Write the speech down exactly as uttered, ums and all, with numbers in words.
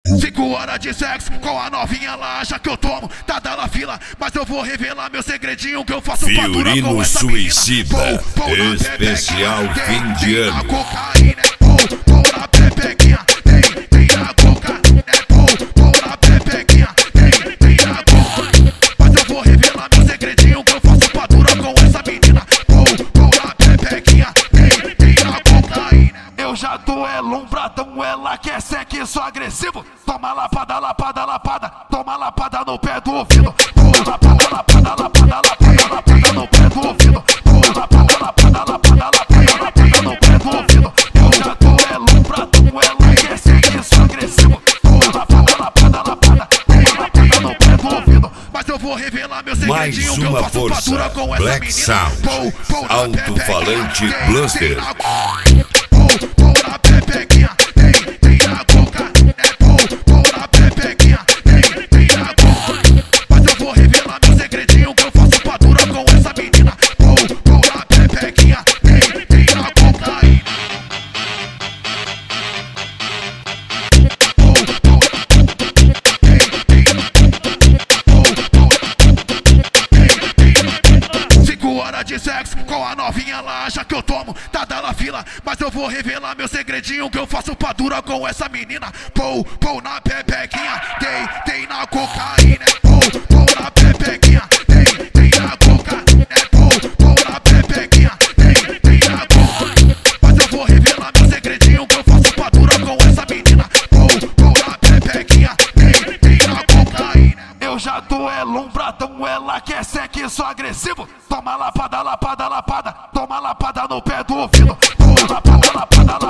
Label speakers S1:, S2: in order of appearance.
S1: Cinco horas de sexo com a novinha, ela acha que eu tomo, tá dando fila, mas eu vou revelar meu segredinho que eu faço fatura com essa
S2: Suicida,
S1: menina. Pou, pou
S2: especial fim de
S1: tem
S2: ano.
S1: a cocaína, pou, pou na pepequinha, tem, tem a coca, é pou, pou na pepequinha, tem, tem a coca, mas eu vou revelar meu segredinho que eu faço fatura com essa menina. Pou, pou na pepequinha, tem, tem a cocaína. Eu já tô é lombradão, ela quer sexo agressivo. Toma lapada, lapada, lapada, toma lapada no pé do ouvido. Toma lapada, lapada, lapada, lapada, lapada no pé do ouvido. Toma lapada, lapada, lapada, lapada, lapada no pé do ouvido. Eu já tô é lombradão, ela quer sexo agressivo. Toma lapada, lapada, lapada, toma lapada no pé do ouvido. Mas eu vou revelar meu segredinho que eu faço fatura com essa
S2: Black
S1: menina.
S2: Sound,
S1: Pou, pou na
S2: alto-falante
S1: pepequinha,
S2: Bluster.
S1: Pou, pou na pepequinha, tem, tem a coca, é pou, pou na pepequinha, tem, tem a coca, mas eu vou revelar meu segredinho que eu faço fatura com essa menina. Pou, pou na pepequinha, tem, tem a cocaína. Cinco horas de sexo com a novinha, ela acha que eu tomo, tá dando fila, mas eu vou revelar meu segredinho que eu faço fatura com essa menina. Pou, pou na pepequinha, tem, tem na cocaína. Pou, pou na pepequinha, tem, tem na coca, é pou, pou na pepequinha, tem, tem na coca, mas eu vou revelar meu segredinho que eu faço fatura com essa menina. Pou, pou na pepequinha, tem, tem na cocaína. Eu já tô é lombradão, ela quer sexo agressivo. Toma lapada, lapada, lapada, toma lapada no pé do ouvido. Toma lapada, lapada, lapada.